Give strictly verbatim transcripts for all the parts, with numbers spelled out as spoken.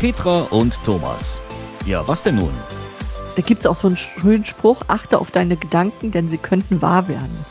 Petra und Thomas. Ja, was denn nun? Da gibt es auch so einen schönen Spruch: Achte auf deine Gedanken, denn sie könnten wahr werden.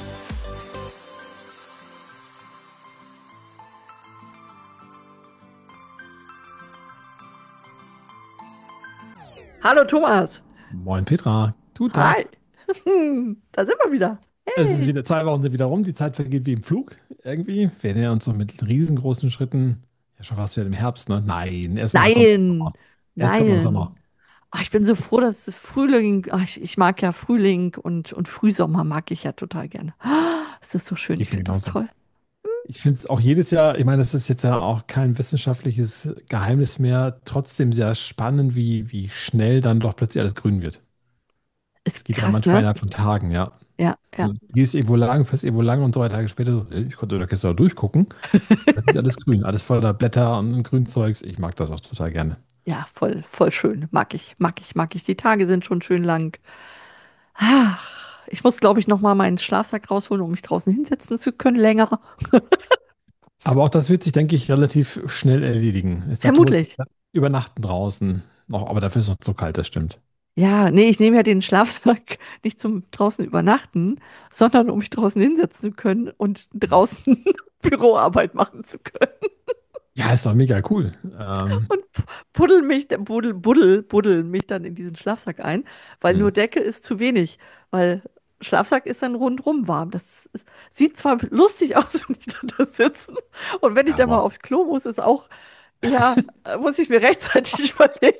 Hallo Thomas. Moin Petra, guten Hi. Tag. Da sind wir wieder. Es ist Hey. wieder, zwei Wochen sind wieder rum, die Zeit vergeht wie im Flug irgendwie. Wir nähern uns so mit riesengroßen Schritten, ja schon fast wieder im Herbst, ne? Nein, erstmal kommt noch Nein, Sommer. Erst kommt noch Sommer. nein. Ach, ich bin so froh, dass es Frühling, ach, ich, ich mag ja Frühling und, und Frühsommer mag ich ja total gerne. Ah, es ist so schön, ich Geht mir finde das genauso. toll. Ich finde es auch jedes Jahr, ich meine, das ist jetzt ja auch kein wissenschaftliches Geheimnis mehr, trotzdem sehr spannend, wie, wie schnell dann doch plötzlich alles grün wird. Es Ist geht ja krass, manchmal ne? innerhalb von Tagen, ja. Ja, ja. Du gehst irgendwo lang, fährst irgendwo lang und zwei Tage später so, "Äh, ich konnte da gestern durchgucken. Das ist alles grün, alles voller Blätter und Grünzeugs. Ich mag das auch total gerne. Ja, voll, voll schön. Mag ich, mag ich, mag ich. Die Tage sind schon schön lang. Ach, ich muss, glaube ich, noch mal meinen Schlafsack rausholen, um mich draußen hinsetzen zu können, länger. Aber auch das wird sich, denke ich, relativ schnell erledigen. Ich sag, du wolltest Vermutlich. übernachten draußen noch, aber dafür ist es noch zu kalt, das stimmt. Ja, nee, ich nehme ja den Schlafsack nicht zum draußen übernachten, sondern um mich draußen hinsetzen zu können und draußen Büroarbeit machen zu können. Ja, ist doch mega cool. Ähm, Und buddel mich, buddel, buddel, buddel mich dann in diesen Schlafsack ein, weil hm. nur Decke ist zu wenig, weil Schlafsack ist dann rundrum warm. Das ist, sieht zwar lustig aus, wenn ich da, da sitze, und wenn ich Ja, dann mal aber aufs Klo muss, ist auch, ja, äh, muss ich mir rechtzeitig überlegen.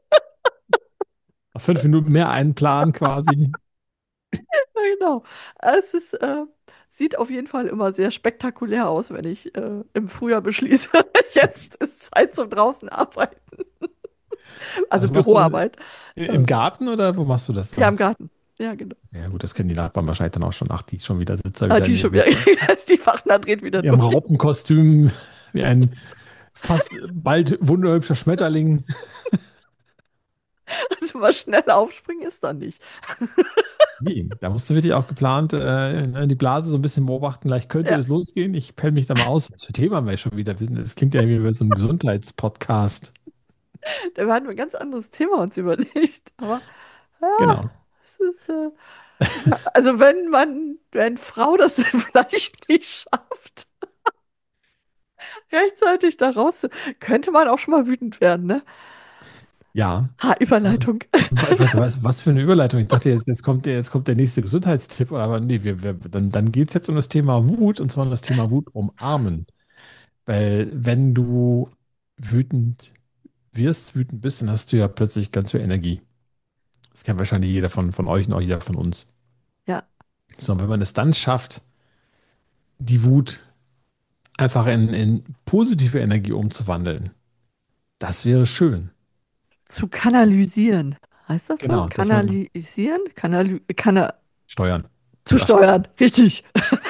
auf fünf Minuten mehr einplanen quasi. Ja, genau. Es ist, äh, sieht auf jeden Fall immer sehr spektakulär aus, wenn ich äh, im Frühjahr beschließe, jetzt ist Zeit zum draußen arbeiten, also Also machst du das Büroarbeit. im Äh, Garten oder wo machst du das ja, dann? im Garten. Ja, genau. Ja, gut, das kennen die Nachbarn wahrscheinlich dann auch schon. Ach, die schon wieder sitzt da Ah, wieder die in schon ihrem, wieder, die Wachner dreht wieder in ihrem durch. Raupenkostüm, wie ein fast bald wunderhübscher Schmetterling. Also mal schnell aufspringen ist dann nicht. Nee, da musst du wirklich auch geplant äh, ne, die Blase so ein bisschen beobachten. Gleich könnte Ja, es losgehen. Ich pelle mich da mal aus. Was für Thema haben wir schon wieder wissen. Das klingt ja wie bei so einem Gesundheitspodcast. da hatten wir ein ganz anderes Thema uns überlegt. Aber ja, Genau. es ist, äh, also wenn man, wenn Frau das vielleicht nicht schafft, rechtzeitig da raus, könnte man auch schon mal wütend werden, ne? Ja. Ha, Überleitung. Wa- wa- Was, was für eine Überleitung. Ich dachte, jetzt, jetzt kommt der, jetzt kommt der nächste Gesundheitstipp. Aber nee, wir, wir, dann, dann geht es jetzt um das Thema Wut und zwar um das Thema Wut umarmen. Weil wenn du wütend wirst, wütend bist, dann hast du ja plötzlich ganz viel Energie. Das kennt wahrscheinlich jeder von, von euch und auch jeder von uns. Ja, So, und wenn man es dann schafft, die Wut einfach in, in positive Energie umzuwandeln. Das wäre schön. zu kanalisieren. Heißt das so? Genau, dass man Kanalisieren? Kanalü Kana steuern. zu Das, steuern. Richtig.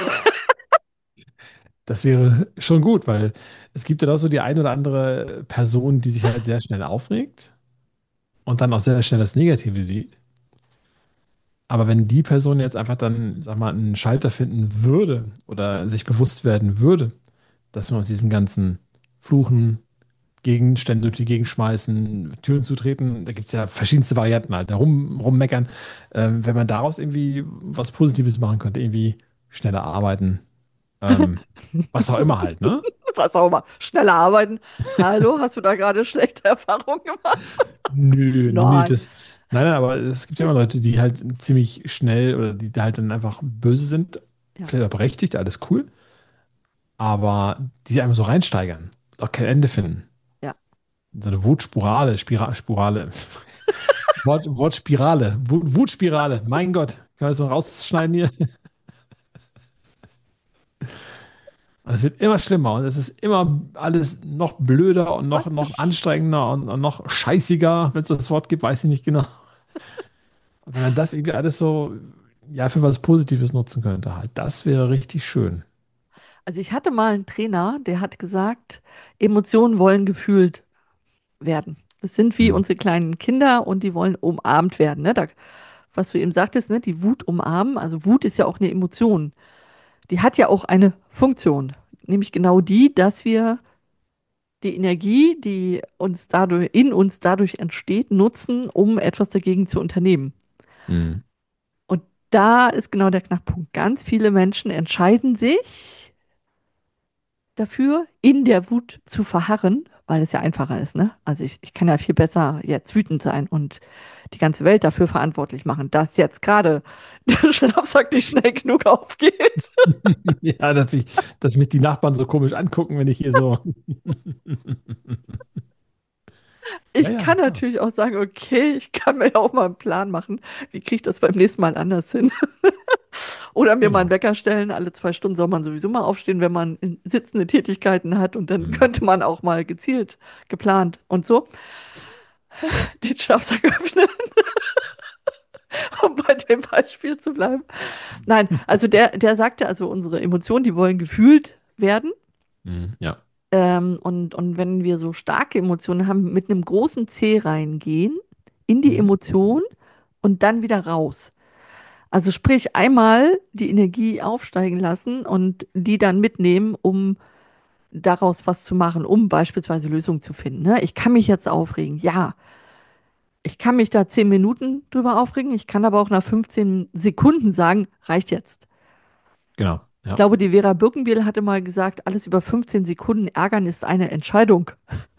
das wäre schon gut, weil es gibt ja auch so die eine oder andere Person, die sich halt sehr schnell aufregt und dann auch sehr schnell das Negative sieht. Aber wenn die Person jetzt einfach dann, sag mal, einen Schalter finden würde oder sich bewusst werden würde, dass man aus diesem ganzen Fluchen, Gegenstände durch die Gegend schmeißen, Türen zutreten. Da gibt es ja verschiedenste Varianten halt, da rum, rummeckern. Ähm, wenn man daraus irgendwie was Positives machen könnte, irgendwie schneller arbeiten, ähm, was auch immer halt, ne? Was auch immer. Schneller arbeiten. Hallo, hast du da gerade schlechte Erfahrungen gemacht? Nö, nö, nö, Nein. das. Nein, nein, aber es gibt ja immer Leute, die halt ziemlich schnell oder die halt dann einfach böse sind, Ja, vielleicht auch berechtigt, alles cool, aber die sich einfach so reinsteigern und auch kein Ende finden. ja. So eine Wutspirale, Spira Spirale. Wort, Wortspirale, Wut, Wutspirale, mein Gott. Können wir das so rausschneiden hier? Und es wird immer schlimmer und es ist immer alles noch blöder und noch, noch anstrengender und, und noch scheißiger, wenn es das Wort gibt, weiß ich nicht genau. Und wenn man das irgendwie alles so, ja, für was Positives nutzen könnte, halt, das wäre richtig schön. Also ich hatte mal einen Trainer, der hat gesagt, Emotionen wollen gefühlt werden. Das sind wie Hm. unsere kleinen Kinder und die wollen umarmt werden. Ne? Da, was du eben sagtest, ne? Die Wut umarmen. Also Wut ist ja auch eine Emotion. Die hat ja auch eine Funktion. Nämlich genau die, dass wir die Energie, die uns dadurch, in uns dadurch entsteht, nutzen, um etwas dagegen zu unternehmen. Mhm. Und da ist genau der Knackpunkt. Ganz viele Menschen entscheiden sich dafür, in der Wut zu verharren, weil es ja einfacher ist, ne? Also ich, ich kann ja viel besser jetzt wütend sein und die ganze Welt dafür verantwortlich machen, dass jetzt gerade der Schlafsack nicht schnell genug aufgeht. Ja, dass ich, dass mich die Nachbarn so komisch angucken, wenn ich hier so. Ja, Ich ja, kann klar. natürlich auch sagen, okay, ich kann mir ja auch mal einen Plan machen. Wie kriege ich das beim nächsten Mal anders hin? Oder mir mal einen Genau. Wecker stellen. Alle zwei Stunden soll man sowieso mal aufstehen, wenn man in- sitzende Tätigkeiten hat. Und dann Mhm. könnte man auch mal gezielt, geplant und so den Schlafsack öffnen, um bei dem Beispiel zu bleiben. Nein, also der, der sagte, also unsere Emotionen, die wollen gefühlt werden. Mhm. Ja, Ähm, und, und wenn wir so starke Emotionen haben, mit einem großen C reingehen in die mhm. Emotion und dann wieder raus. Also sprich, einmal die Energie aufsteigen lassen und die dann mitnehmen, um daraus was zu machen, um beispielsweise Lösungen zu finden. Ne? Ich kann mich jetzt aufregen, ja. Ich kann mich da zehn Minuten drüber aufregen, ich kann aber auch nach fünfzehn Sekunden sagen, reicht jetzt. Genau. Ich Ja. glaube, die Vera Birkenbiel hatte mal gesagt, alles über fünfzehn Sekunden ärgern ist eine Entscheidung.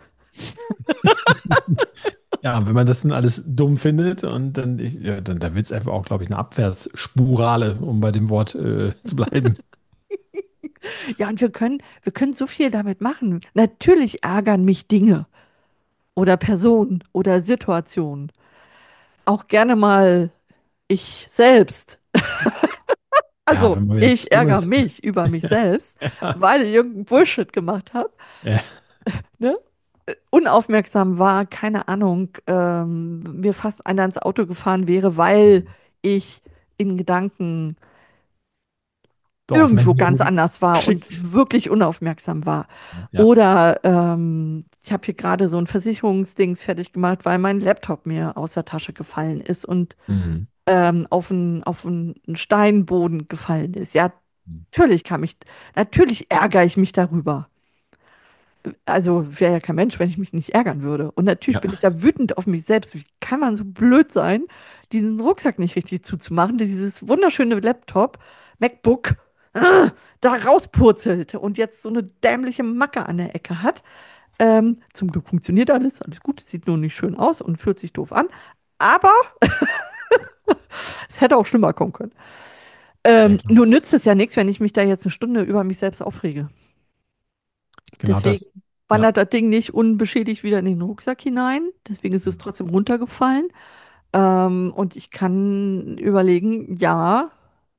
Ja, wenn man das dann alles dumm findet und dann, ich, ja, dann da wird es einfach auch, glaube ich, eine Abwärtsspirale, um bei dem Wort äh, zu bleiben. Ja, und wir können, wir können so viel damit machen. Natürlich ärgern mich Dinge oder Personen oder Situationen. Auch gerne mal ich selbst. Ja, Also, wenn man ich jetzt dumm ärgere ist. mich über mich Ja, selbst, ja, weil ich irgendeinen Bullshit gemacht habe, ja. ne? Unaufmerksam war, keine Ahnung, ähm, mir fast einer ins Auto gefahren wäre, weil ich in Gedanken irgendwo ganz Dorfmenschen anders war klickt. und wirklich unaufmerksam war. Ja. Oder ähm, ich habe hier gerade so ein Versicherungsdings fertig gemacht, weil mein Laptop mir aus der Tasche gefallen ist und Mhm. ähm, auf einen, auf einen Steinboden gefallen ist. Ja, Mhm. natürlich kann mich, natürlich ärgere ich mich darüber. Also wäre ja kein Mensch, wenn ich mich nicht ärgern würde. Und natürlich Ja. bin ich da wütend auf mich selbst. Wie kann man so blöd sein, diesen Rucksack nicht richtig zuzumachen, dieses wunderschöne Laptop, MacBook, äh, da rauspurzelt und jetzt so eine dämliche Macke an der Ecke hat. Ähm, zum Glück funktioniert alles, alles gut, sieht nur nicht schön aus und fühlt sich doof an. Aber es hätte auch schlimmer kommen können. Ja, Ähm, klar. nur nützt es ja nichts, wenn ich mich da jetzt eine Stunde über mich selbst aufrege. Genau Deswegen das. Ja. wandert das Ding nicht unbeschädigt wieder in den Rucksack hinein. Deswegen ist es trotzdem runtergefallen. Ähm, und ich kann überlegen, ja,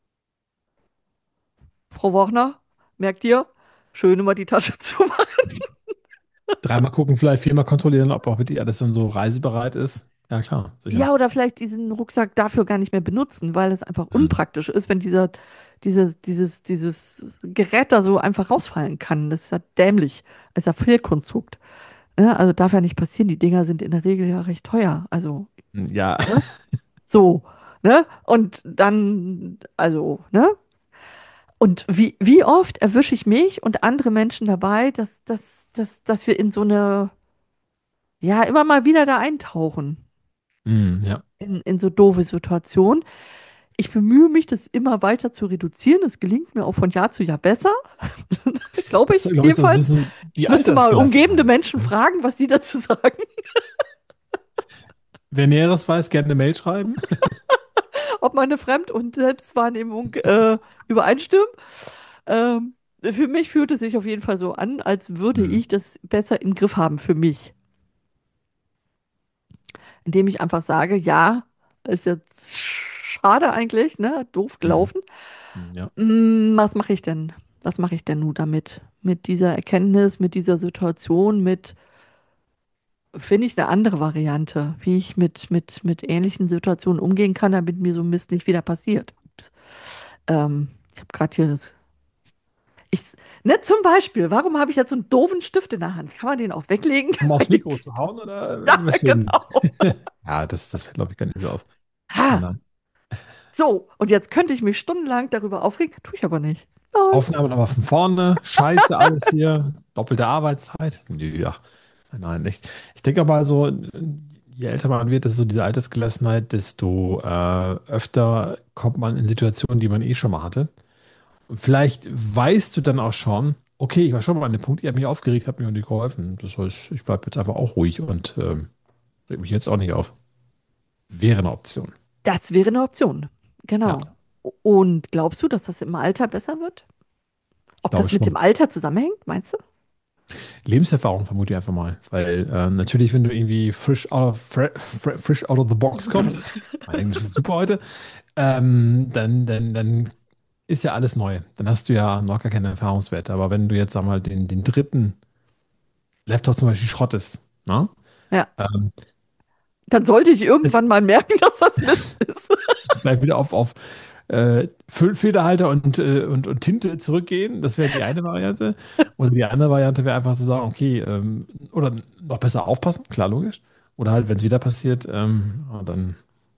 Frau Wagner, merkt ihr, schön immer die Tasche zumachen. Dreimal gucken, vielleicht viermal kontrollieren, ob auch wirklich alles dann so reisebereit ist. Ja, klar, sicher. Ja, oder vielleicht diesen Rucksack dafür gar nicht mehr benutzen, weil es einfach Mhm. unpraktisch ist, wenn dieser, dieses, dieses, dieses Gerät da so einfach rausfallen kann. Das ist ja dämlich. Das ist ja Fehlkonstrukt. Ne? Also darf ja nicht passieren. Die Dinger sind in der Regel ja recht teuer. Also, Ja. ne? So, ne? Und dann, also, ne? Und wie, wie oft erwische ich mich und andere Menschen dabei, dass, dass, dass, dass wir in so eine, ja, immer mal wieder da eintauchen, Mhm, ja. in, in so doofe Situationen. Ich bemühe mich, das immer weiter zu reduzieren. Das gelingt mir auch von Jahr zu Jahr besser, glaube Das ich, ist, glaube ich, so ein jedenfalls. bisschen Ich die müsste mal umgebende Altersgelassenheit. Menschen fragen, was sie dazu sagen, Wer Näheres weiß, gerne eine Mail schreiben. ob meine Fremd- und Selbstwahrnehmung äh, übereinstimmen. Ähm, für mich fühlt es sich auf jeden Fall so an, als würde Mhm. ich das besser im Griff haben für mich. Indem ich einfach sage, ja, ist jetzt schade eigentlich, ne? Doof Mhm. gelaufen. Ja. Hm, was mache ich denn? Was mache ich denn nun damit? Mit dieser Erkenntnis, mit dieser Situation, mit, finde ich, eine andere Variante, wie ich mit, mit, mit ähnlichen Situationen umgehen kann, damit mir so Mist nicht wieder passiert. Ups. Ähm, ich habe gerade hier das. Ich, ne, zum Beispiel, warum habe ich jetzt so einen doofen Stift in der Hand? Kann man den auch weglegen? Um aufs Mikro zu hauen oder Ja, weswegen? genau. Ja, das, das fällt, glaube ich, gar nicht so auf. Nein, Ha, nein. so, und jetzt könnte ich mich stundenlang darüber aufregen, tue ich aber nicht. Nein. Aufnahmen aber von vorne, scheiße alles hier, doppelte Arbeitszeit. Nö, ach, nein, nein, echt. Ich denke aber so, je älter man wird, desto so diese Altersgelassenheit, desto äh, öfter kommt man in Situationen, die man eh schon mal hatte. Und vielleicht weißt du dann auch schon, okay, ich war schon mal an dem Punkt, ihr habt mich aufgeregt, habt mir nicht geholfen. Das heißt, ich bleibe jetzt einfach auch ruhig und ähm, reg mich jetzt auch nicht auf. Wäre eine Option. Das wäre eine Option. Ja, Genau. Und glaubst du, dass das im Alter besser wird? Ob glaube das ich mit dem schon. Alter zusammenhängt, meinst du? Lebenserfahrung vermute ich einfach mal. Weil äh, natürlich, wenn du irgendwie frisch out of, fre fre frisch out of the box kommst, mein Englisch ist super heute, ähm, dann, dann, dann ist ja alles neu. Dann hast du ja noch gar keine Erfahrungswerte. Aber wenn du jetzt, sag mal, den, den dritten Laptop zum Beispiel schrottest, ne? Ja. Ähm, Dann sollte ich es irgendwann mal merken, dass das Mist ist. gleich wieder auf, auf äh, Füllfederhalter und, äh, und, und Tinte zurückgehen. Das wäre die eine Variante. Oder die andere Variante wäre einfach zu sagen, okay, ähm, oder noch besser aufpassen, klar, logisch. Oder halt, wenn es wieder passiert, ähm, ja, dann,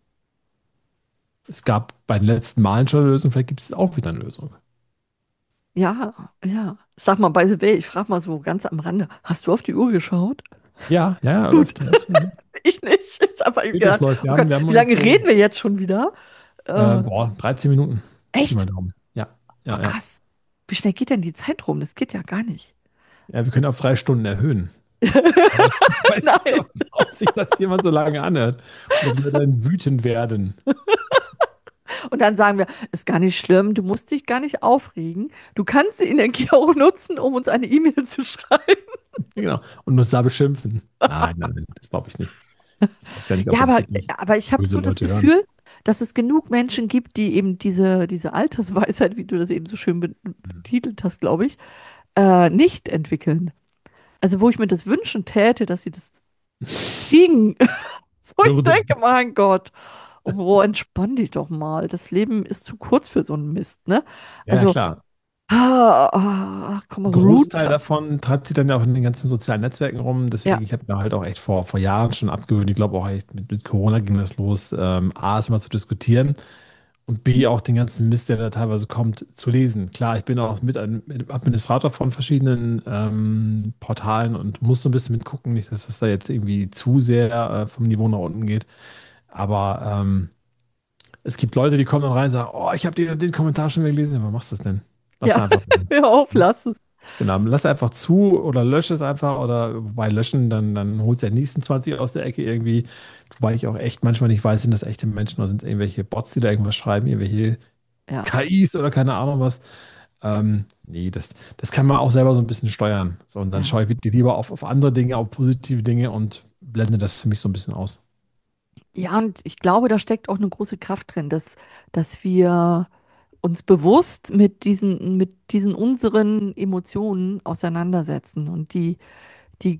es gab bei den letzten Malen schon eine Lösung, vielleicht gibt es auch wieder eine Lösung. Ja, ja. Sag mal, by the way, ich frage mal so ganz am Rande. Hast du auf die Uhr geschaut? Ja, ja, ja, Gut, läuft, läuft. Mhm. ich nicht. Jetzt aber eben Geht, das gedacht, läuft. Wir oh haben, Gott, wir haben wie uns lange so, reden wir jetzt schon wieder? äh, Äh, boah, dreizehn Minuten. Pi mal echt? Daumen. Ja, Oh, ja, ja. krass. Wie schnell geht denn die Zeit rum? Das geht ja gar nicht. Ja, wir können auf drei Stunden erhöhen. Aber ich weiß nicht, Nein. ob, ob sich das jemand so lange anhört. Und ob wir dann wütend werden. Und dann sagen wir, ist gar nicht schlimm, du musst dich gar nicht aufregen. Du kannst die Energie auch nutzen, um uns eine E-Mail zu schreiben. Genau. Und uns da beschimpfen. Nein, nein, nein, das glaube ich nicht. Ich weiß gar nicht, ob Ja, uns aber, wirklich aber ich habe böse so das Leute hören. Gefühl, dass es genug Menschen gibt, die eben diese, diese Altersweisheit, wie du das eben so schön be- betitelt hast, glaube ich, äh, nicht entwickeln. Also wo ich mir das wünschen täte, dass sie das kriegen. So ich Würde. denke, mein Gott, oh, entspann dich doch mal. Das Leben ist zu kurz für so einen Mist, ne? Ja, ja, Also, klar. ah, ah, komm Ein mal Großteil runter. davon treibt sich dann ja auch in den ganzen sozialen Netzwerken rum. Ja, Deswegen, ich habe mir halt auch echt vor, vor Jahren schon abgewöhnt. Ich glaube auch echt mit, mit Corona ging das los, ähm, A, es mal zu diskutieren und B, auch den ganzen Mist, der da teilweise kommt, zu lesen. Klar, ich bin auch mit einem mit Administrator von verschiedenen ähm, Portalen und muss so ein bisschen mitgucken, nicht, dass das da jetzt irgendwie zu sehr äh, vom Niveau nach unten geht. Aber ähm, es gibt Leute, die kommen dann rein und sagen, oh, ich habe den, den Kommentar schon wieder gelesen. Warum machst du das denn? Lass ja, doch einfach sein. hör auf, lass es. Genau, lass einfach zu oder lösche es einfach oder bei Löschen, dann, dann holst du den nächsten zwanzig aus der Ecke irgendwie. Wobei ich auch echt manchmal nicht weiß, sind das echte Menschen oder sind es irgendwelche Bots, die da irgendwas schreiben, irgendwelche Ja, K Is oder keine Ahnung was. Ähm, nee, das, das kann man auch selber so ein bisschen steuern. So, und dann ja. schaue ich wirklich lieber auf, auf andere Dinge, auf positive Dinge und blende das für mich so ein bisschen aus. Ja, und ich glaube, da steckt auch eine große Kraft drin, dass, dass wir uns bewusst mit diesen, mit diesen unseren Emotionen auseinandersetzen und die, die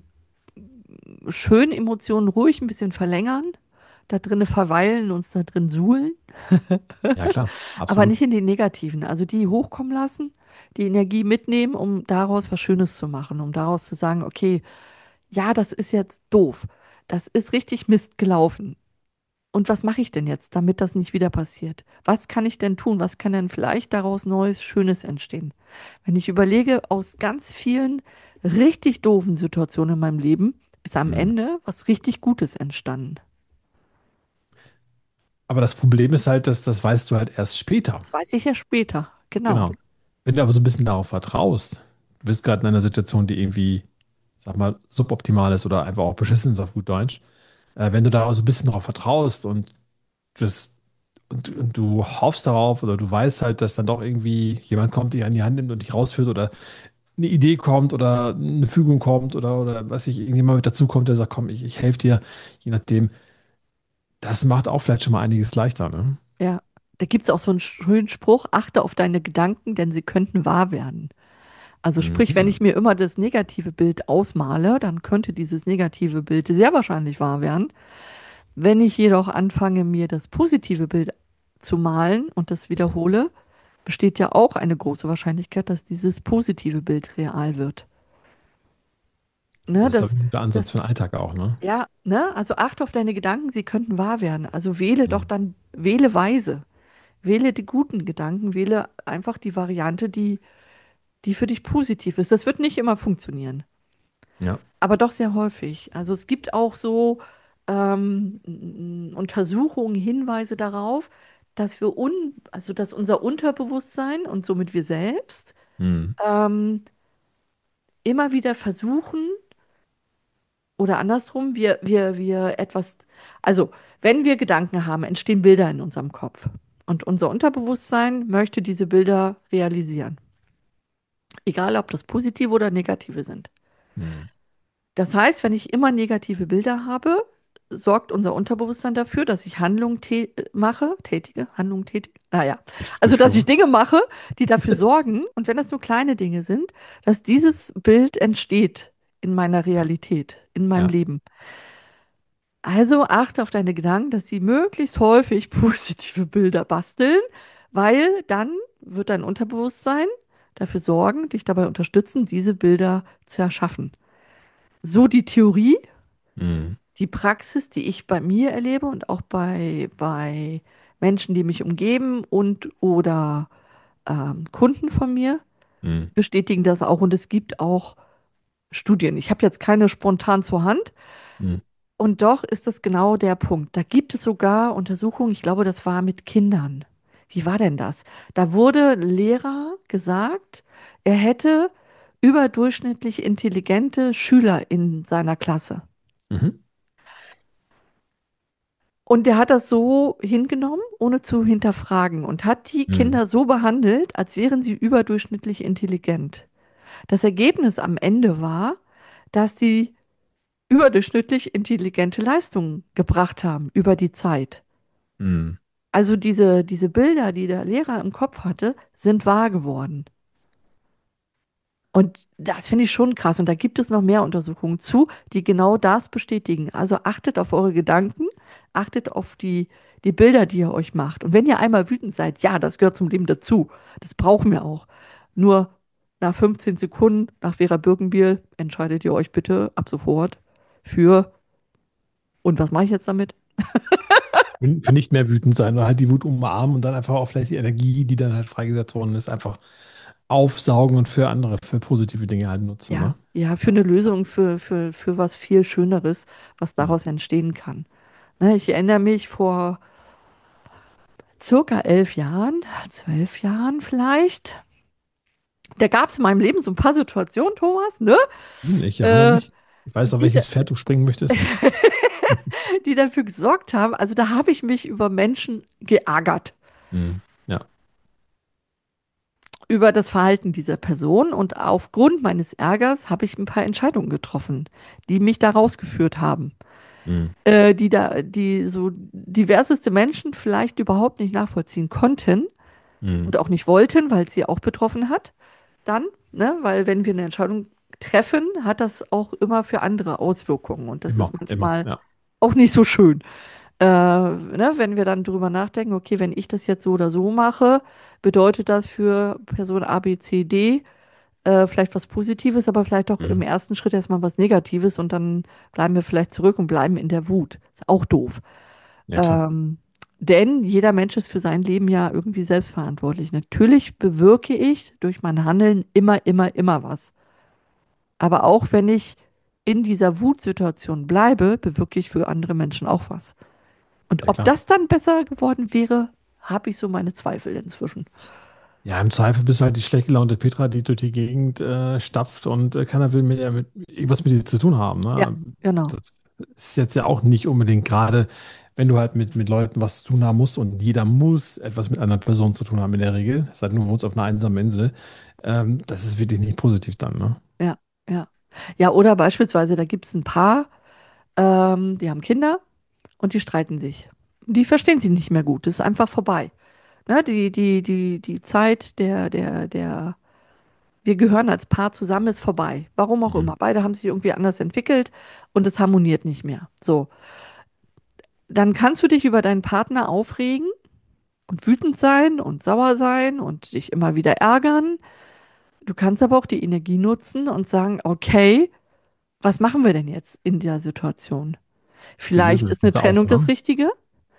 schönen Emotionen ruhig ein bisschen verlängern, da drinnen verweilen, uns da drin suhlen, Ja, klar, aber absolut. nicht in die negativen. Also die hochkommen lassen, die Energie mitnehmen, um daraus was Schönes zu machen, um daraus zu sagen, okay, ja, das ist jetzt doof. Das ist richtig Mist gelaufen. Und was mache ich denn jetzt, damit das nicht wieder passiert? Was kann ich denn tun? Was kann denn vielleicht daraus Neues, Schönes entstehen? Wenn ich überlege, aus ganz vielen richtig doofen Situationen in meinem Leben ist am Mhm. Ende was richtig Gutes entstanden. Aber das Problem ist halt, dass das weißt du halt erst später. Das weiß ich ja später. Genau. Genau. Wenn du aber so ein bisschen darauf vertraust, du bist gerade in einer Situation, die irgendwie, sag mal, suboptimal ist oder einfach auch beschissen ist auf gut Deutsch, äh, wenn du da so ein bisschen darauf vertraust und, das, und, und du hoffst darauf oder du weißt halt, dass dann doch irgendwie jemand kommt, dich an die Hand nimmt und dich rausführt oder eine Idee kommt oder eine Fügung kommt oder, oder was ich, irgendjemand mit dazu kommt, der sagt, komm, ich, ich helfe dir, je nachdem, das macht auch vielleicht schon mal einiges leichter, ne? Ja. Da gibt es auch so einen schönen Spruch, achte auf deine Gedanken, denn sie könnten wahr werden. Also sprich, wenn Mhm. ich mir immer das negative Bild ausmale, dann könnte dieses negative Bild sehr wahrscheinlich wahr werden. Wenn ich jedoch anfange, mir das positive Bild zu malen und das wiederhole, besteht ja auch eine große Wahrscheinlichkeit, dass dieses positive Bild real wird. Ne, Das ist, glaube das, ich, ein guter Ansatz das, für den Alltag auch, ne? ja, ne, also achte auf deine Gedanken, sie könnten wahr werden. Also wähle doch Mhm. dann, wähle weise. Wähle die guten Gedanken, wähle einfach die Variante, die, die für dich positiv ist. Das wird nicht immer funktionieren, Ja. aber doch sehr häufig. Also es gibt auch so ähm, n- Untersuchungen, Hinweise darauf, dass wir un, also dass unser Unterbewusstsein und somit wir selbst Hm. ähm, immer wieder versuchen, oder andersrum, wir, wir, wir etwas, also wenn wir Gedanken haben, entstehen Bilder in unserem Kopf. Und unser Unterbewusstsein möchte diese Bilder realisieren. Egal, ob das positive oder negative sind. Hm. Das heißt, wenn ich immer negative Bilder habe, sorgt unser Unterbewusstsein dafür, dass ich Handlungen tä mache, tätige, Handlungen tätige, naja, Ich also dass ich durchschaue. Dinge mache, die dafür sorgen, und wenn das nur kleine Dinge sind, dass dieses Bild entsteht in meiner Realität, in meinem Ja. Leben. Also achte auf deine Gedanken, dass sie möglichst häufig positive Bilder basteln, weil dann wird dein Unterbewusstsein dafür sorgen, dich dabei unterstützen, diese Bilder zu erschaffen. So die Theorie, Hm. die Praxis, die ich bei mir erlebe und auch bei, bei Menschen, die mich umgeben und oder ähm, Kunden von mir, Hm. bestätigen das auch. Und es gibt auch Studien. Ich habe jetzt keine spontan zur Hand. Hm. Und doch ist das genau der Punkt. Da gibt es sogar Untersuchungen, ich glaube, das war mit Kindern. Wie war denn das? Da wurde Lehrer gesagt, er hätte überdurchschnittlich intelligente Schüler in seiner Klasse. Mhm. Und der hat das so hingenommen, ohne zu hinterfragen, und hat die Hm. Kinder so behandelt, als wären sie überdurchschnittlich intelligent. Das Ergebnis am Ende war, dass sie überdurchschnittlich intelligente Leistungen gebracht haben über die Zeit. Hm. Also diese, diese Bilder, die der Lehrer im Kopf hatte, sind wahr geworden. Und das finde ich schon krass. Und da gibt es noch mehr Untersuchungen zu, die genau das bestätigen. Also achtet auf eure Gedanken, achtet auf die, die Bilder, die ihr euch macht. Und wenn ihr einmal wütend seid, ja, das gehört zum Leben dazu. Das brauchen wir auch. Nur nach fünfzehn Sekunden, nach Vera Birkenbiel, entscheidet ihr euch bitte ab sofort für, und was mache ich jetzt damit? Für für nicht mehr wütend sein oder halt die Wut umarmen und dann einfach auch vielleicht die Energie, die dann halt freigesetzt worden ist, einfach aufsaugen und für andere, für positive Dinge halt nutzen, Ja, ne? ja, für eine Lösung, für, für, für was viel Schöneres, was Hm. daraus entstehen kann. Ne, ich erinnere mich vor circa elf Jahren, zwölf Jahren vielleicht. Da gab es in meinem Leben so ein paar Situationen, Thomas, ne? Hm, ich erinnere Äh, mich. Ich weiß, auf die, da, welches Pferd du springen möchtest. die dafür gesorgt haben. Also da habe ich mich über Menschen geärgert, Hm. Ja. über das Verhalten dieser Person. Und aufgrund meines Ärgers habe ich ein paar Entscheidungen getroffen, die mich da rausgeführt haben. Hm. Äh, die da, die so diverseste Menschen vielleicht überhaupt nicht nachvollziehen konnten Hm. und auch nicht wollten, weil es sie auch betroffen hat. Dann, ne, weil wenn wir eine Entscheidung treffen, hat das auch immer für andere Auswirkungen, und das ist Immer, immer, manchmal ja. auch nicht so schön. Äh, ne, wenn wir dann drüber nachdenken, okay, wenn ich das jetzt so oder so mache, bedeutet das für Person A, B, C, D äh, vielleicht was Positives, aber vielleicht auch im Hm. ersten Schritt erstmal was Negatives, und dann bleiben wir vielleicht zurück und bleiben in der Wut. Ist auch doof. Ja, klar. Ähm, denn jeder Mensch ist für sein Leben ja irgendwie selbstverantwortlich. Natürlich bewirke ich durch mein Handeln immer, immer, immer was. Aber auch wenn ich in dieser Wutsituation bleibe, bewirke ich für andere Menschen auch was. Und Ja, ob klar. das dann besser geworden wäre, habe ich so meine Zweifel inzwischen. Ja, im Zweifel bist du halt die schlecht gelaunte Petra, die durch die Gegend äh, stapft und äh, keiner will mit, ihr- mit irgendwas mit dir zu tun haben. Ja, Ne? genau. Das ist jetzt ja auch nicht unbedingt gerade, wenn du halt mit, mit Leuten was zu tun haben musst und jeder muss etwas mit einer Person zu tun haben in der Regel. Es sei denn, du wohnst auf einer einsamen Insel. Ähm, das ist wirklich nicht positiv dann, ne? Ja, ja. Ja, oder beispielsweise, da gibt es ein Paar, ähm, die haben Kinder und die streiten sich. Die verstehen sich nicht mehr gut. Das ist einfach vorbei. Ne, die, die, die, die Zeit der, der, der, wir gehören als Paar zusammen, ist vorbei. Warum auch Mhm. immer. Beide haben sich irgendwie anders entwickelt und es harmoniert nicht mehr. So. Dann kannst du dich über deinen Partner aufregen und wütend sein und sauer sein und dich immer wieder ärgern. Du kannst aber auch die Energie nutzen und sagen, okay, was machen wir denn jetzt in der Situation? Wie lösen Vielleicht wir das ist eine Ganze auf, Trennung das ne? Richtige.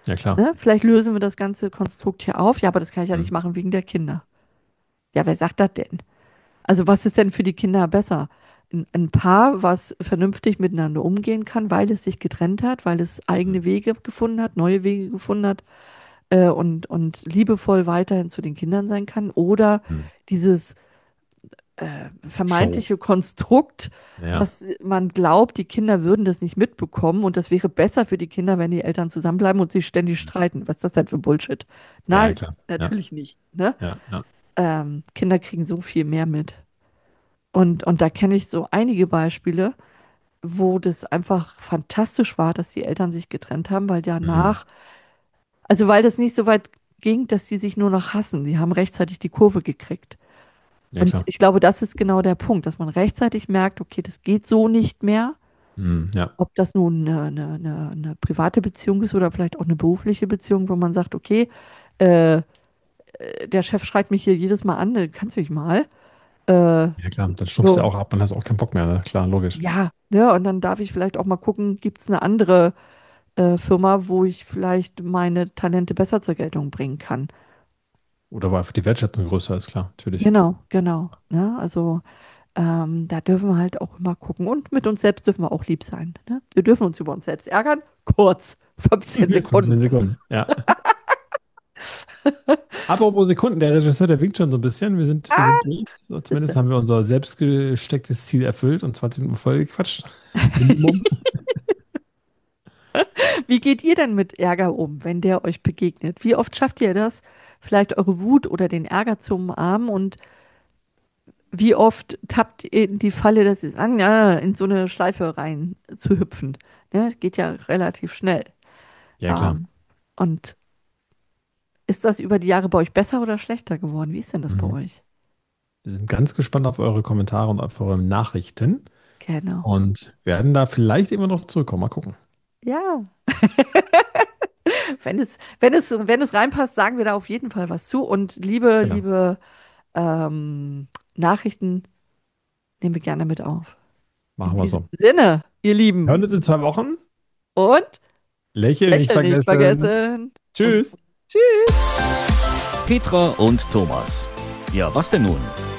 Ja, klar. Ne? Vielleicht lösen wir das ganze Konstrukt hier auf. Ja, aber das kann ich ja nicht Mhm. machen wegen der Kinder. Ja, wer sagt das denn? Also was ist denn für die Kinder besser? Ein, ein Paar, was vernünftig miteinander umgehen kann, weil es sich getrennt hat, weil es eigene Wege gefunden hat, neue Wege gefunden hat äh, und, und liebevoll weiterhin zu den Kindern sein kann. Oder Mhm. dieses äh, Show. vermeintliche Konstrukt, Ja. dass man glaubt, die Kinder würden das nicht mitbekommen und das wäre besser für die Kinder, wenn die Eltern zusammenbleiben und sich ständig streiten. Was ist das denn für Bullshit? Ja, Nein, klar. Ja, natürlich nicht. Ne? ja, ja. Ähm, Kinder kriegen so viel mehr mit. Und, und da kenne ich so einige Beispiele, wo das einfach fantastisch war, dass die Eltern sich getrennt haben, weil Mhm. danach, also weil das nicht so weit ging, dass sie sich nur noch hassen. Die haben rechtzeitig die Kurve gekriegt. Ja, Und klar. ich glaube, das ist genau der Punkt, dass man rechtzeitig merkt, okay, das geht so nicht mehr. Mhm. Ja. Ob das nun eine, eine, eine, eine private Beziehung ist oder vielleicht auch eine berufliche Beziehung, wo man sagt, okay, äh, äh, der Chef schreit mich hier jedes Mal an, äh, kannst du mich mal. Äh, Ja, klar. Dann stufst du so, auch ab und hast auch keinen Bock mehr. Ne? Klar, logisch. ja, ne, und dann darf ich vielleicht auch mal gucken, gibt es eine andere äh, Firma, wo ich vielleicht meine Talente besser zur Geltung bringen kann. Oder war einfach die Wertschätzung größer, ist klar, natürlich. Genau, genau. Ne? Also ähm, da dürfen wir halt auch immer gucken. Und mit uns selbst dürfen wir auch lieb sein. Ne? Wir dürfen uns über uns selbst ärgern. Kurz, fünfzehn Sekunden. fünfzehn Sekunden, ja. Apropos Sekunden, der Regisseur, der winkt schon so ein bisschen. Wir sind, wir Ah, sind durch. So, ist zumindest haben wir unser selbst gestecktes Ziel erfüllt und zwanzig Minuten voll gequatscht. Minimum. Wie geht ihr denn mit Ärger um, wenn der euch begegnet? Wie oft schafft ihr das, vielleicht eure Wut oder den Ärger zu umarmen und wie oft tappt ihr in die Falle, dass es ah, ja, in so eine Schleife rein zu hüpfen? Ne? Geht ja relativ schnell. Ja, klar. Ähm, und ist das über die Jahre bei euch besser oder schlechter geworden? Wie ist denn das bei Mhm. euch? Wir sind ganz gespannt auf eure Kommentare und auf eure Nachrichten Genau. und werden da vielleicht immer noch zurückkommen. Mal gucken. Ja. Wenn es, wenn es, wenn es reinpasst, sagen wir da auf jeden Fall was zu. Und liebe, Genau. liebe ähm, Nachrichten nehmen wir gerne mit auf. In Machen wir diesem so. Sinne, ihr Lieben. Hören uns in zwei Wochen. Und Lächeln nicht lächeln nicht vergessen. vergessen. Und Tschüss. tschüss. Petra und Thomas. Ja, was denn nun?